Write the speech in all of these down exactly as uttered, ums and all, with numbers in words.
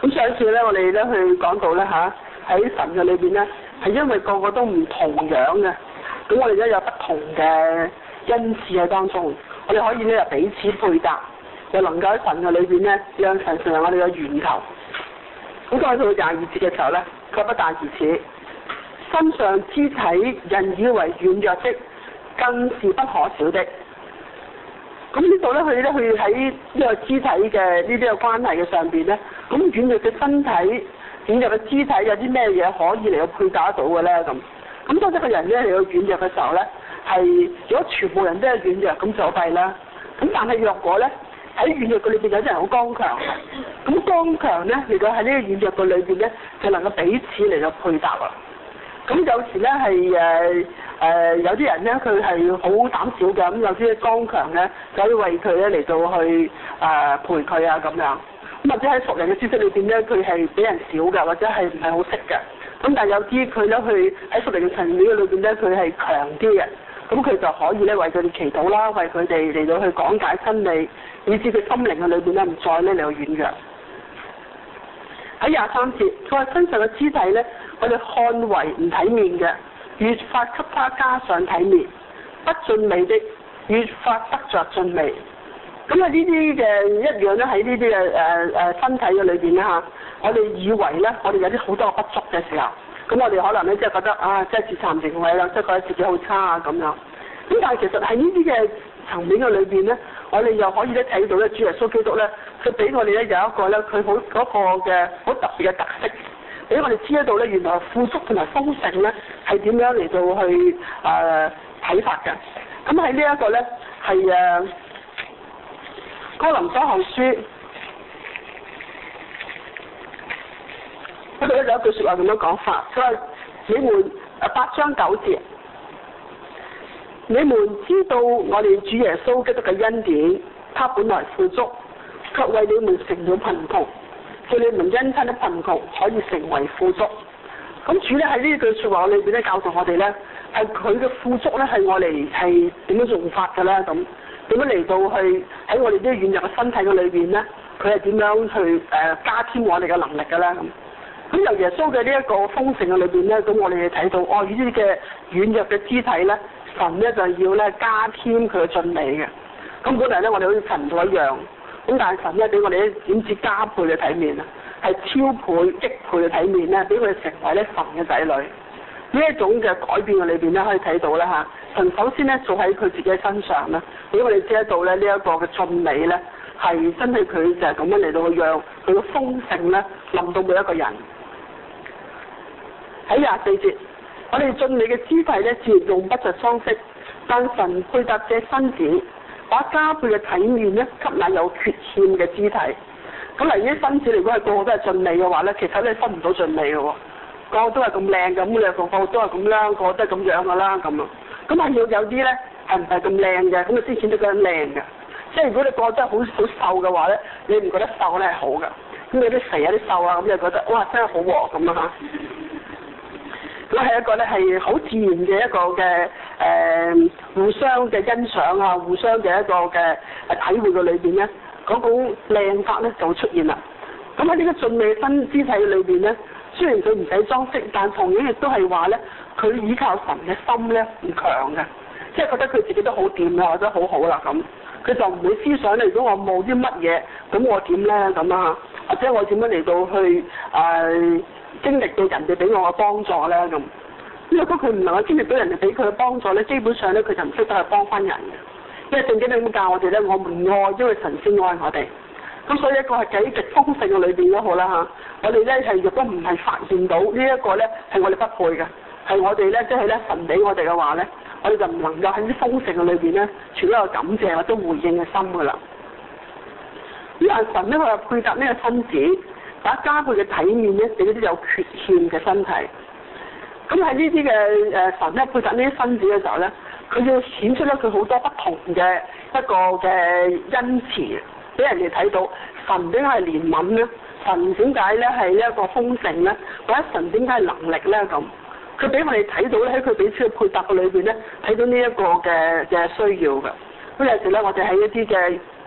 咁上一次咧，我哋咧去講到咧嚇，喺神嘅裏邊咧，係因為個個都唔同樣嘅，咁我哋咧有不同嘅恩賜喺當中，我哋可以咧又彼此配搭，又能夠喺神嘅裏邊咧，讓神成為我哋嘅源頭。咁講到廿二節嘅時候咧，佢不但如此，身上肢體人以為軟弱的，更是不可少的。咁呢度咧，佢咧佢喺呢個肢體嘅呢啲嘅關係嘅上邊咧，咁軟弱嘅身體、軟弱嘅肢體有啲咩嘢可以嚟到配搭得到嘅咧？咁咁當一個人咧嚟到軟弱嘅時候咧，係如果全部人都係軟弱，咁就弊啦。咁但係若果咧喺軟弱嘅裏邊有啲人好剛強，咁剛強咧嚟到喺呢個軟弱嘅裏邊咧，就能夠彼此嚟到配搭啊。咁有時咧係誒誒有啲人咧佢係好膽小嘅，咁有啲剛強咧就可以為佢咧嚟到去誒、呃、陪佢啊咁樣。咁或者喺熟人嘅知識裏邊咧，佢係比人少嘅，或者係唔係好識嘅。咁但係有啲佢咧去喺熟人嘅層面裏邊咧，佢係強啲嘅。咁佢就可以咧為佢哋祈禱啦，為佢哋嚟到去講解真理，以致佢心靈嘅裏邊咧唔再咧嚟到軟弱。喺廿三節，佢話身上嘅肢體咧，我哋看為唔體面嘅，越發給他加上體面；不俊美的，越發得着俊美。咁啊呢啲嘅一樣咧喺呢啲嘅誒誒身體嘅裏邊咧嚇，我哋以為咧我哋有啲好多不足嘅時候，咁我哋可能咧即係覺得啊，即係自慚形穢啦，即係覺得自己好差啊咁樣。咁但係其實喺呢啲嘅層面嘅裏邊咧，我哋又可以咧睇到咧，主耶穌基督咧，佢俾我哋咧有一個咧，佢好嗰個嘅好特別嘅特色，俾我哋知得到咧，原來富足同埋豐盛咧係點樣嚟到去誒睇、呃、法嘅。咁喺呢一個咧係誒哥林多後書嗰度咧有一句説話咁樣講法，佢話你們誒八章九節。你們知道我哋主耶穌基督嘅恩典，他本來富足，卻為你們成了貧窮，叫你們因他的貧窮可以成為富足。咁主咧喺呢句説話裏邊咧教導我哋咧，係佢嘅富足咧係我哋係點樣用法嘅咧？咁點樣嚟到去喺我哋啲軟弱嘅身體嘅裏邊咧？佢係點樣去誒、呃、加添我哋嘅能力嘅咧？咁咁由耶穌嘅呢一個豐盛嘅裏邊咧，咁我哋睇到哦，呢啲嘅軟弱嘅肢體咧。神咧就要咧加添佢嘅俊美嘅，咁本嚟咧我哋好似神道一樣，咁但係神咧俾我哋點知加倍嘅體面啊，係超倍、億倍嘅體面咧，俾佢哋成為咧神嘅仔女。呢一種嘅改變嘅裏邊咧，可以睇到咧嚇，神首先咧做喺佢自己身上咧，俾我哋知得到咧呢一個嘅俊美咧，係真係佢就係咁樣嚟到去讓佢嘅豐盛咧臨到每一個人。喺廿四節。我哋俊美嘅肢體咧，自然用不着裝飾，但神配搭這身子，把加倍嘅體面咧，給那有缺陷嘅肢體。咁嚟呢啲身子，如果係個個都係俊美嘅話咧，其實咧分唔到俊美嘅喎，個個都係咁靚咁，你個個都係咁啦，個個都係咁樣噶啦咁啊。咁係要有啲咧係唔係咁靚嘅，咁啊先顯得佢靚嘅。即係如果你個個真係好好瘦嘅話咧，你唔覺得瘦咧係好嘅。咁有啲肥啊啲瘦啊，咁就覺得哇真係好喎咁啊嚇。咁係一個咧係好自然嘅一個嘅誒、呃、互相嘅欣賞啊，互相嘅一個嘅誒體會嘅裏邊咧，嗰種靚法咧就會出現啦。咁喺呢個俊美身肢體裏邊咧，雖然佢唔使裝飾，但同樣亦都係話咧，佢依靠神嘅心咧唔強嘅，即係覺得佢自己都好掂啊，或者好好啦咁，佢就唔會思想咧，如果我冇啲乜嘢，咁我點咧咁啊？或者我點樣嚟到去誒？呃經歷到人哋俾我嘅幫助咧咁，如果佢唔能夠經歷到人哋俾佢嘅幫助咧，基本上咧佢就唔識得去幫翻人嘅。因為聖經咧咁教我哋咧，我唔愛，因為神先愛我哋。咁所以一個係幾極豐盛嘅裏邊都好啦嚇，我哋咧係若果唔係發現到呢一個咧係我哋不配嘅，係我哋咧即係咧神俾我哋嘅話咧，我哋就唔能夠喺啲豐盛嘅裏邊咧存一個感謝或者回應嘅心噶啦。呢個神咧佢係配搭呢個身子。把加倍嘅體面咧，俾嗰啲有缺陷嘅身體。咁喺呢啲嘅誒神咧配搭呢啲身子嘅時候咧，佢要顯出咧佢好多不同嘅一個嘅恩慈，俾人哋睇到神點解係憐憫咧？神點解咧係一個豐盛咧？或者神點解係能力咧？咁佢俾我哋睇到咧喺佢彼此嘅配搭嘅裏邊咧，睇到呢一個嘅嘅需要嘅。咁有時咧，我哋喺一啲嘅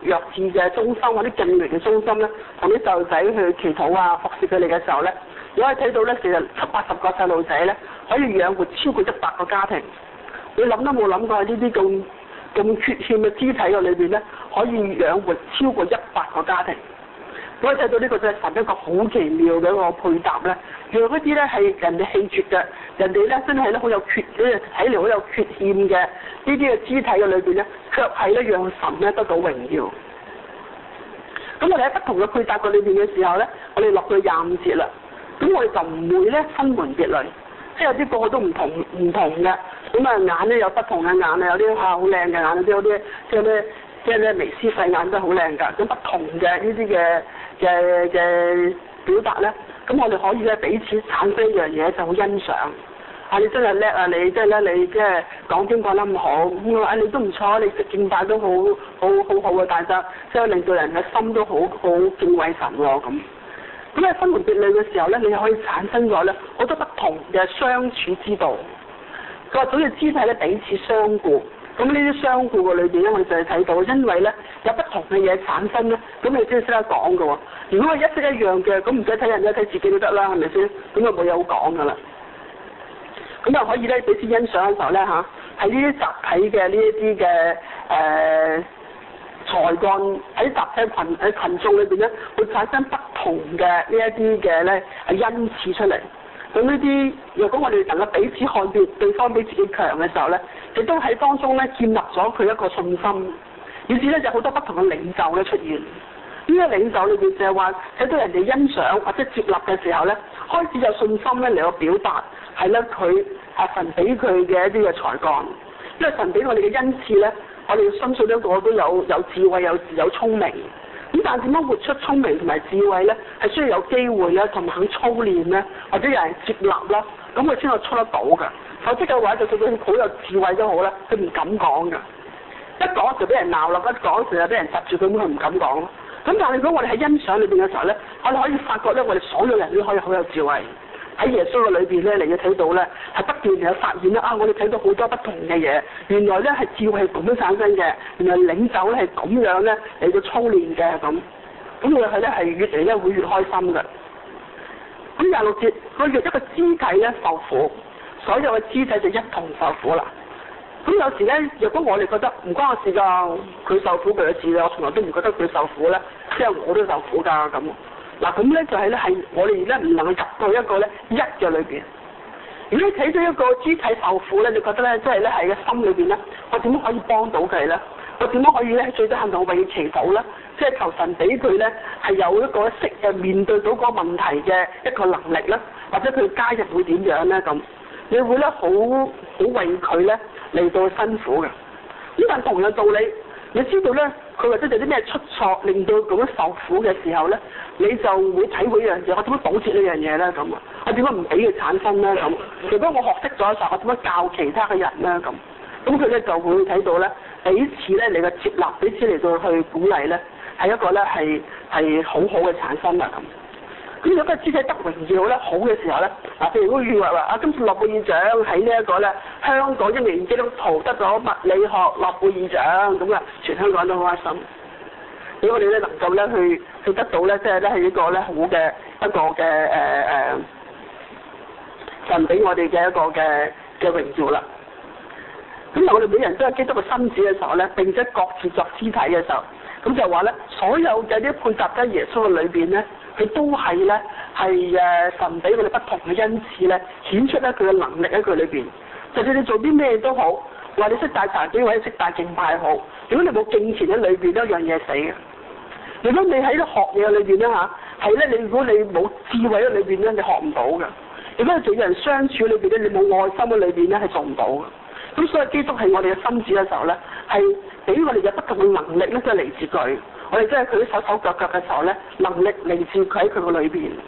弱智嘅中心或者敬靈嘅中心咧，同啲細路仔去祈禱啊、服侍佢哋嘅時候咧，你可以睇到咧，其實七八十個細路仔咧，可以養活超過一百個家庭。你諗都冇諗過喺呢啲咁咁缺陷嘅肢體嘅裏邊咧，可以養活超過一百個家庭。可以睇到呢個就係神一個好奇妙嘅一個配搭咧，讓一啲咧係人哋棄絕嘅，人哋咧真係咧好有缺，咧睇嚟好有缺陷嘅呢啲嘅肢體嘅裏邊咧，卻係咧讓神咧得到榮耀。咁我哋喺不同嘅配搭嘅裏邊嘅時候咧，我哋落到廿五節啦，咁我哋就唔會咧分門別類，即係有啲個個都唔同唔同嘅，咁啊眼咧有不同嘅眼啊，有啲嚇好靚嘅眼，有啲即係咩即係咧眉絲細眼都好靚㗎，咁不同嘅呢啲嘅。嘅嘅表達咧，咁我哋可以咧彼此產生一樣嘢就好欣賞。啊，你真係叻啊！你即係咧，你即係講經講得咁好，咁我話你都唔錯，你敬拜都好好好好嘅，大則即係令到人嘅心都好好敬畏神喎咁。咁喺分門別類嘅時候咧，你可以產生咗咧好多不同嘅相處之道。佢話總要肢體咧彼此相顧。咁呢啲相顧嘅裏邊咧，我哋就係睇到，因為咧有不同嘅嘢產生咧，咁你先識得講嘅喎。如果係一式一樣嘅，咁唔使睇人哋，睇自己都得啦，係咪先？咁就冇嘢好講㗎啦。咁又可以咧彼此欣賞嘅時候咧嚇，喺呢啲集體嘅呢一啲嘅誒才幹喺集體群喺群眾裏邊咧，會產生不同嘅呢一啲嘅咧係恩賜出嚟。咁呢啲，如果我哋能夠彼此看見對方比自己強嘅時候咧，亦都喺當中咧建立咗佢一個信心，於是咧就好多不同嘅領袖咧出現。呢個領袖裏邊就係話睇到人哋欣賞或者接納嘅時候咧，開始有信心咧嚟到表達係咧佢係神俾佢嘅一啲嘅才幹，因為神俾我哋嘅恩賜咧，我哋要相信一個都有有智慧有有聰明。咁但係點樣活出聰明同埋智慧咧？係需要有機會咧，同埋肯操練咧，或者有人接納啦，咁佢先可以出得到㗎。否則嘅話，就算佢好有智慧都好啦，佢唔敢講㗎。一講就俾人鬧啦，一講成日俾人窒住佢，咁佢唔敢講咯。咁但係如果我哋喺欣賞裏邊嘅時候咧，我哋可以發覺咧，我哋所有人都可以好有智慧。喺耶穌嘅裏邊咧，你要睇到咧，係不斷有發現啦。啊，我哋睇到好多不同嘅嘢，原來咧係智慧係咁樣產生嘅，原來領袖咧係咁樣咧嚟到操練嘅咁。咁我哋係咧係越嚟咧會越開心嘅。咁廿六節，佢若一個肢體咧受苦，所有嘅肢體就一同受苦啦。咁有時咧，若果我哋覺得唔關我事㗎，佢受苦佢嘅事，我從來都唔覺得佢受苦咧，即係我都受苦㗎咁。嗱咁咧就係咧係我哋咧唔能夠入到一個咧一嘅裏邊。如果你睇到一個肢體受苦咧，你覺得咧即係咧喺個心裏邊咧，我點樣可以幫到佢咧？我點樣可以咧最低限度為佢祈禱咧？即係求神俾佢咧係有一個識誒面對到個問題嘅一個能力咧，或者佢家人會點樣咧咁？你會咧好好為佢咧嚟到辛苦嘅。呢但同樣道理，你知道咧？佢或者有啲咩出錯，令到咁樣受苦嘅時候咧，你就會體會一樣嘢，我點樣堵截呢樣嘢咧？咁啊，我點解唔俾佢產生咧？咁如果我學識咗嘅時候，我點樣教其他嘅人咧？咁咁佢咧就會睇到咧，彼此咧嚟嘅接納，彼此嚟到去鼓勵咧，係一個咧係係好好嘅產生啦咁。咁如果個肢體得榮耀咧好嘅時候咧，嗱譬如好似話話啊，今次諾貝爾獎喺呢一個咧香港一名基督徒得咗物理學諾貝爾獎，咁啊全香港都好開心。俾我哋咧能夠咧去去得到咧，即係咧係一個咧好嘅一個嘅誒誒神俾我哋嘅一個嘅嘅榮耀啦。咁我哋每人都係基督嘅身子嘅時候咧，並且各自作肢體嘅時候，咁就話咧所有嘅啲配搭喺耶穌嘅裏邊咧。佢都係咧，係誒神俾我哋不同嘅恩賜咧，顯出咧佢嘅能力喺佢裏邊。就算你做啲咩都好，話你識帶茶幾或者識帶敬拜好，如果你冇敬虔喺裏邊，都一樣嘢死嘅。如果你喺啲學嘢裏邊咧嚇，係咧你如果你冇智慧喺裏邊咧，你學唔到嘅。如果你做人相處裏邊咧，你冇愛心喺裏邊咧，係做唔到嘅。咁所以基督係我哋嘅心子嘅時候咧，係俾我哋有不同嘅能力咧，都係嚟自佢。我哋即係佢啲手手腳腳嘅時候咧，能力嚟自佢喺佢個裏邊。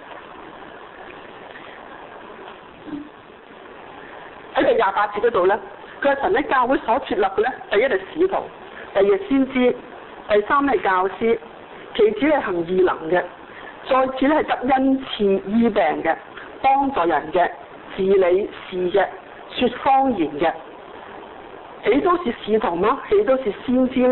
喺第廿八節嗰度咧，佢係神喺教會所設立嘅咧，第一係使徒，第二係先知，第三係教師，其次係行異能嘅，再次咧係得恩賜醫病嘅，幫助人嘅，治理事嘅，說方言嘅。豈都是使徒嗎？豈都是先知嗎？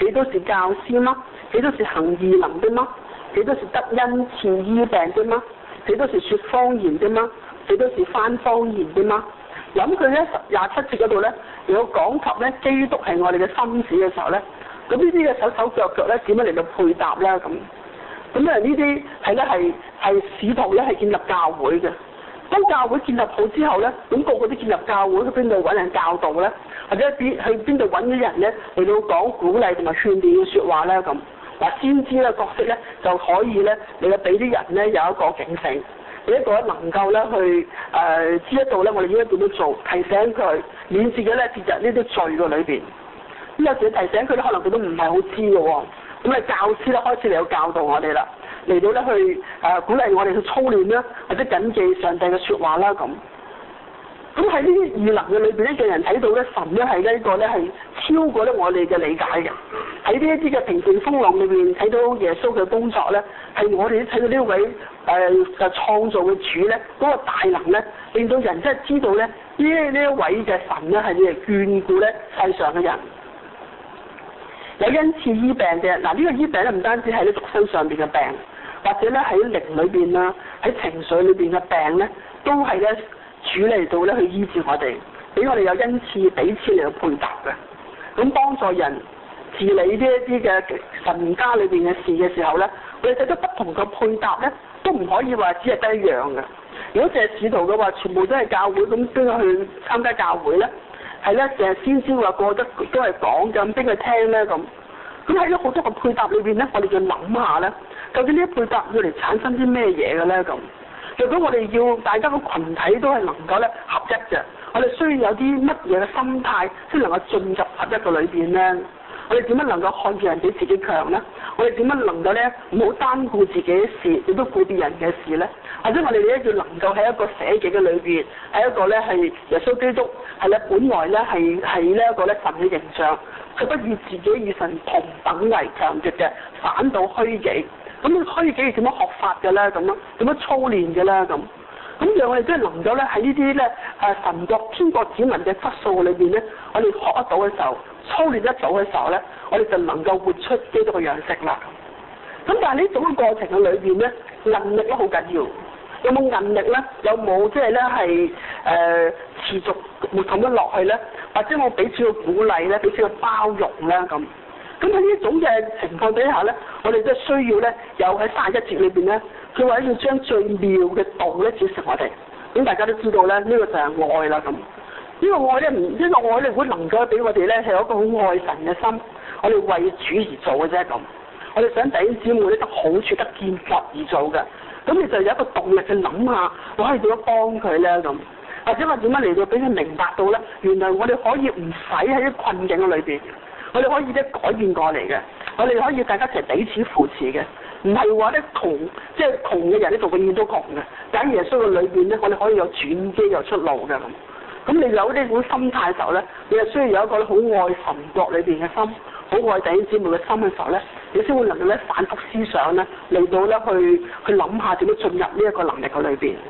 豈都是教師嗎？豈都是行異能的嗎？豈都是得恩賜醫病的嗎？豈都是說方言的嗎？豈都是翻方言的嗎？諗佢咧廿七節嗰度咧，有講及咧基督係我哋嘅心子嘅時候咧，咁呢啲嘅手手腳腳咧點樣嚟到配搭咧咁？咁啊呢啲係咧係係使徒咧係建立教會嘅。當教會建立好之後咧，咁個個都建立教會，去邊度揾人教導咧？或者邊去邊度揾啲人咧嚟到講鼓勵同埋勸勉嘅説話咧咁？嗱，先知嘅角色咧就可以咧嚟到俾啲人咧有一個警醒，俾一個能夠咧去誒、呃、知得到咧我哋應該點樣做，提醒佢免自己咧跌入呢啲罪嘅裏邊。咁有時提醒佢咧，可能佢都唔係好知嘅喎。咁啊教師咧開始嚟到教導我哋啦。嚟到咧去誒、呃、鼓勵我哋去操練啦，或者謹記上帝嘅説話啦咁。咁喺呢啲異能嘅裏邊咧，讓人睇到咧神咧係呢一個咧係超過咧我哋嘅理解嘅。喺呢一啲嘅平靜風浪裏邊睇到耶穌嘅工作咧，係我哋都睇到呢位誒嘅創造嘅主咧嗰、那個大能咧，令到人真係知道咧呢呢一位嘅神咧係嚟眷顧咧世上嘅人。有恩賜醫病嘅，嗱、這、呢個醫病咧唔單止係啲肉身上邊嘅病，或者咧喺靈裏邊啦，喺情緒裏邊嘅病咧，都係咧主嚟到咧去醫治我哋，俾我哋有恩賜彼此嚟到配搭嘅，咁幫助人治理呢一啲嘅神家裏邊嘅事嘅時候咧，我哋睇到不同嘅配搭咧，都唔可以話只係得一樣嘅。如果淨係使徒嘅話，全部都係教會，咁邊個去參加教會咧？係咧，淨係先知話過得都係講咁，邊個聽咧咁？咁喺咗好多個配搭裏邊咧，我哋要諗下咧，究竟呢啲配搭要嚟產生啲咩嘢嘅咧咁？如果我哋要大家個群體都係能夠咧合一嘅，我哋需要有啲乜嘢嘅心態先能夠進入合一嘅裏邊咧？我哋點樣能夠看住人比自己強咧？我哋點樣能夠咧唔好單顧自己嘅事，亦都顧別人嘅事咧？或者我哋咧要能夠喺一個捨己嘅裏邊，喺一個咧係耶穌基督係咧本來咧係係呢一個咧神嘅形象，佢不以自己與神同等為強奪嘅，反倒虛己。咁虛己係點樣學法嘅咧？咁樣點樣操練嘅咧？咁咁讓我哋真係能夠咧喺呢啲咧誒神國天國子民嘅質素裏邊咧，我哋學得到嘅時候，操練得到嘅時候咧，我哋就能夠活出基督嘅樣式啦。咁但係呢種嘅過程嘅裏邊咧，韌力咧好緊要。有冇韌力咧？有冇即係咧係誒持續活咁樣落去咧？或者我彼此嘅鼓勵咧，彼此嘅包容咧咁。咁喺呢種嘅情況底下咧，我哋都需要咧，有喺三十一節裏邊咧，佢話要將最妙嘅道咧指示我哋。咁大家都知道咧，呢、這個就係愛啦咁。呢、這個愛咧唔，呢、這個愛咧如果能夠俾我哋咧係有一個好愛神嘅心，我哋為主而做嘅啫咁。我哋想弟兄姊妹咧得好處得建立而做嘅。咁你就有一個動力去諗下，我可以點樣幫佢咧咁，或者我點樣嚟到俾佢明白到咧，原來我哋可以唔使喺啲困境嘅裏邊，我哋可以咧改變過嚟嘅，我哋可以大家一齊彼此扶持嘅，唔係話咧窮，即係窮嘅人呢度永遠都窮嘅，但喺耶穌嘅裏邊咧，我哋可以有轉機有出路嘅咁。咁你有呢種心態嘅時候咧，你就需要有一個好愛神國裏邊嘅心，好愛弟兄姊妹嘅心嘅時候咧，你先會能夠咧反覆思想咧，嚟到咧去去諗下點樣進入呢一個能力嘅裏邊。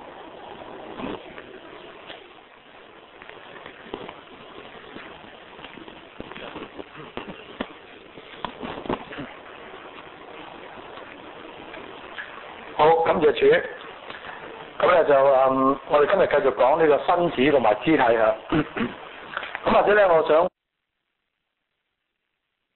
好，感謝主。咁咧就嗯，我哋今日繼續講呢個身子同埋肢體啊。咁或者咧，我想。